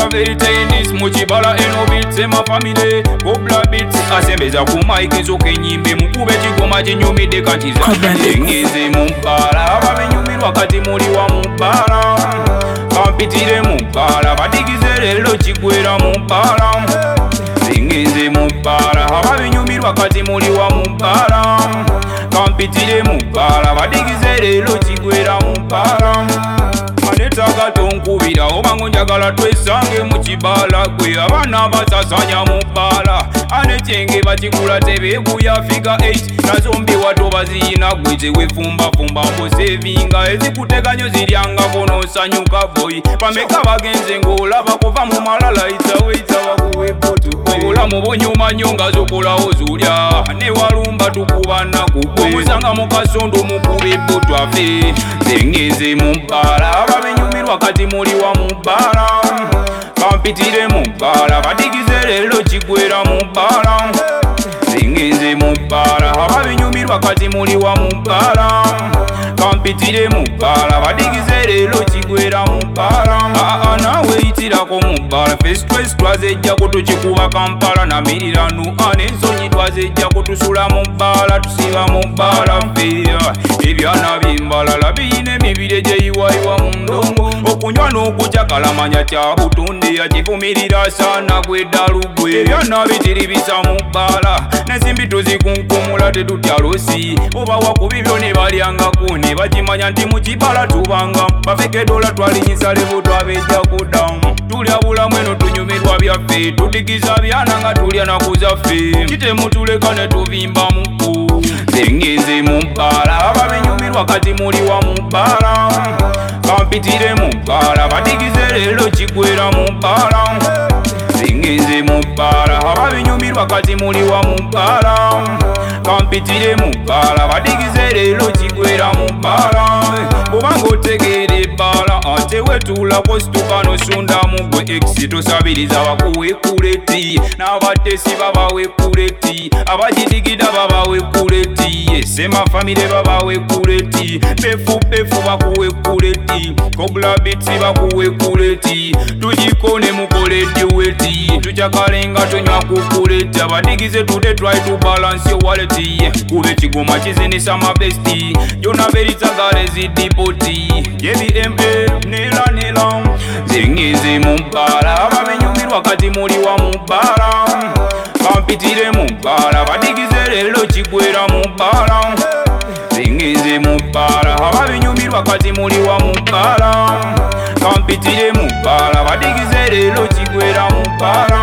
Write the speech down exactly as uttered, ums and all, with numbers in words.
Jona Veritainis Muchibala eno beats ema family Kobla beats asembeza kumaiki nsoke nyimbe mukube chigoma chinyumide kanchiza Engeze mumpala abamenyumirwa kati muli wa mumpala Kampitire mumpala badigize lelo chigwera mumpala Engeze mumpala abamenyumirwa kati muli wa mumpala Kampitire mumpala badigize lelo chigwera mumpala Anetaka tonkubira obango njagala twesange mukibala gwe abana basasanya mumpala anechenge bakigula tebekuya fika eight nazombi wato baziyina gwe tewefumba fumba mbo sevinga ezikuteganyo ziryanga konosanyuka boy pameka bagenze ngolaba kuva mu malala itawe itawa kuwepotu obulamu bonyuma nyonga zokolawo zulya ne walumba tukubana kugwe musanga mukasondo mukube potwafe zengeze mumpala abamenyumirwa kati muli wa mumpala Kampitire mumpala badigize lelo chigwera mumpala Zengeze mumpala abamenyumirwa kati muli wa mumpala Kampitire mumpala badigize lelo chigwera mumpala Aa nawe itirako mumpala Face twese twazejja kutuchikuba Kampala na miriranu anensonyi twazejja kutusula mumpala tusiba mumpala mpeya Ebyana bimbalala biyine mibire jeyiwaiwa mundongo okunywa n'okutya kalamanya kya butonde yakivumirira sana gwedalugwe ebyana bitiribisa mubbala nezimbi tuzikunkumula tetutya losi oba wakubibyo ne balyangako ne bakimanya nti mukibala tubanga bafekedola twalinyisa levo twabejja kudamu tulya bulamu eno tunyumirwa byaffe tudigiza byana nga tulya nakuzaffe kitemutuleka ne tuvimba muku zengeze mumpala abamenyumirwa kati muli wa mumpala Kampitire mumpala badigize lelo chigwera mumpala Zengeze mumpala abamenyumirwa kati muli wa mumpala Kampitire mumpala badigize lelo chigwera mumpala Kubanga otegere bala ate wetulako situkano sunda mugwe ex tosabiriza bakuwe kuleti n'abatesi babawe kuleti abajidigida babawe kuleti esema family babawe kuleti befu befu bakuwe kuleti Kobla beats bakuwe kuleti tujikone mukole dueti tuchakalenga tonywa kukuleti abadigize today try to balance your wallet kube chigoma chizinisa mabesti Jona Veritagale zidipoti J B M A nila nila Zengeze mumpala abamenyumirwa kati muli wa mumpala Kampitire mumpala badigize lelo chigwera mumpala Zengeze mumpala abamenyumirwa kati muli wa mumpala Kampitire mumpala badigize lelo chigwera mumpala